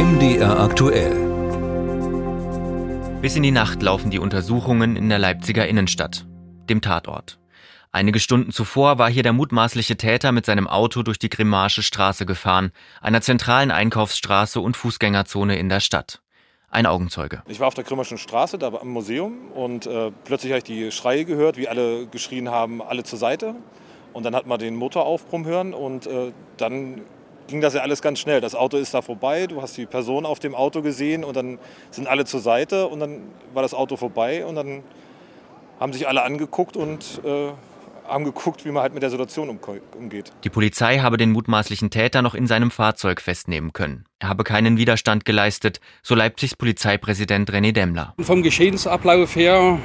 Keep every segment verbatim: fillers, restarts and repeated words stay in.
M D R aktuell. Bis in die Nacht laufen die Untersuchungen in der Leipziger Innenstadt, dem Tatort. Einige Stunden zuvor war hier der mutmaßliche Täter mit seinem Auto durch die Grimmaische Straße gefahren, einer zentralen Einkaufsstraße und Fußgängerzone in der Stadt. Ein Augenzeuge. Ich war auf der Grimmaischen Straße, da war am Museum, und äh, plötzlich habe ich die Schreie gehört, wie alle geschrien haben, alle zur Seite. Und dann hat man den Motor aufbrummen hören und äh, dann ging das ja alles ganz schnell. Das Auto ist da vorbei, du hast die Person auf dem Auto gesehen und dann sind alle zur Seite und dann war das Auto vorbei und dann haben sich alle angeguckt und äh, haben geguckt, wie man halt mit der Situation umgeht. Die Polizei habe den mutmaßlichen Täter noch in seinem Fahrzeug festnehmen können. Er habe keinen Widerstand geleistet, so Leipzigs Polizeipräsident René Demmler. Vom Geschehensablauf her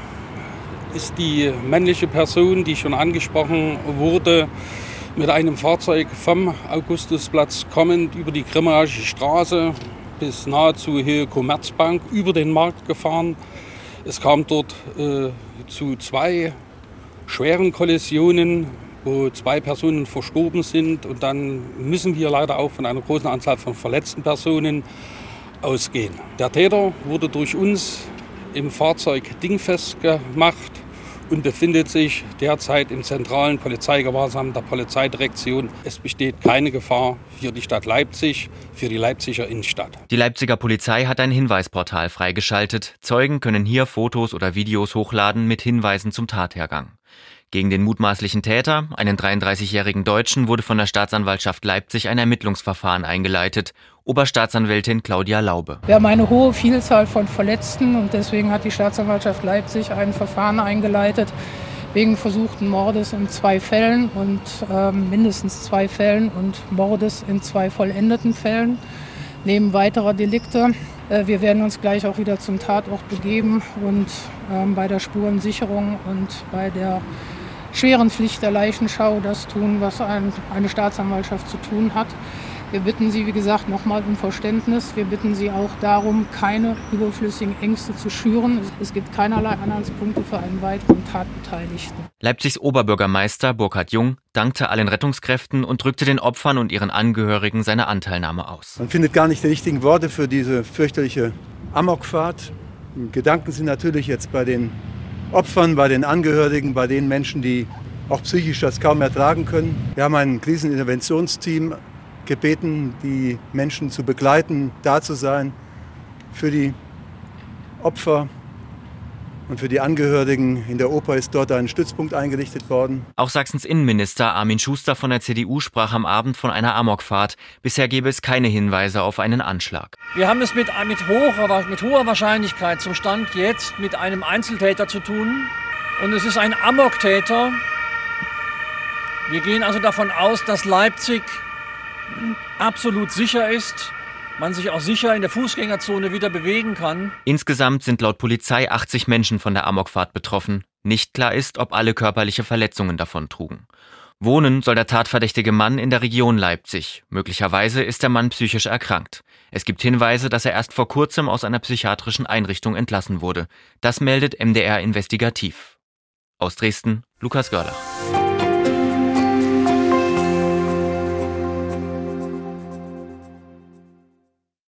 ist die männliche Person, die schon angesprochen wurde, mit einem Fahrzeug vom Augustusplatz kommend über die Grimmaische Straße bis nahezu Höhe Commerzbank über den Markt gefahren. Es kam dort äh, zu zwei schweren Kollisionen, wo zwei Personen verstorben sind. Und dann müssen wir leider auch von einer großen Anzahl von verletzten Personen ausgehen. Der Täter wurde durch uns im Fahrzeug dingfest gemacht und befindet sich derzeit im zentralen Polizeigewahrsam der Polizeidirektion. Es besteht keine Gefahr für die Stadt Leipzig, für die Leipziger Innenstadt. Die Leipziger Polizei hat ein Hinweisportal freigeschaltet. Zeugen können hier Fotos oder Videos hochladen mit Hinweisen zum Tathergang. Gegen den mutmaßlichen Täter, einen dreiunddreißigjährigen Deutschen, wurde von der Staatsanwaltschaft Leipzig ein Ermittlungsverfahren eingeleitet. Oberstaatsanwältin Claudia Laube. Wir haben eine hohe Vielzahl von Verletzten und deswegen hat die Staatsanwaltschaft Leipzig ein Verfahren eingeleitet wegen versuchten Mordes in zwei Fällen und äh, mindestens zwei Fällen und Mordes in zwei vollendeten Fällen neben weiterer Delikte. Äh, wir werden uns gleich auch wieder zum Tatort begeben und äh, bei der Spurensicherung und bei der schweren Pflicht der Leichenschau das tun, was ein, eine Staatsanwaltschaft zu tun hat. Wir bitten Sie, wie gesagt, nochmal um Verständnis. Wir bitten Sie auch darum, keine überflüssigen Ängste zu schüren. Es gibt keinerlei Anhaltspunkte für einen weiteren Tatbeteiligten. Leipzigs Oberbürgermeister Burkhard Jung dankte allen Rettungskräften und drückte den Opfern und ihren Angehörigen seine Anteilnahme aus. Man findet gar nicht die richtigen Worte für diese fürchterliche Amokfahrt. Gedanken sind natürlich jetzt bei den Opfern, bei den Angehörigen, bei den Menschen, die auch psychisch das kaum ertragen können. Wir haben ein Kriseninterventionsteam gebeten, die Menschen zu begleiten, da zu sein für die Opfer und für die Angehörigen. In der Oper ist dort ein Stützpunkt eingerichtet worden. Auch Sachsens Innenminister Armin Schuster von der C D U sprach am Abend von einer Amokfahrt. Bisher gäbe es keine Hinweise auf einen Anschlag. Wir haben es mit, mit, hoher, mit hoher Wahrscheinlichkeit zum Stand jetzt mit einem Einzeltäter zu tun. Und es ist ein Amoktäter. Wir gehen also davon aus, dass Leipzig absolut sicher ist, man sich auch sicher in der Fußgängerzone wieder bewegen kann. Insgesamt sind laut Polizei achtzig Menschen von der Amokfahrt betroffen. Nicht klar ist, ob alle körperliche Verletzungen davon trugen. Wohnen soll der tatverdächtige Mann in der Region Leipzig. Möglicherweise ist der Mann psychisch erkrankt. Es gibt Hinweise, dass er erst vor kurzem aus einer psychiatrischen Einrichtung entlassen wurde. Das meldet M D R Investigativ. Aus Dresden, Lukas Görlach.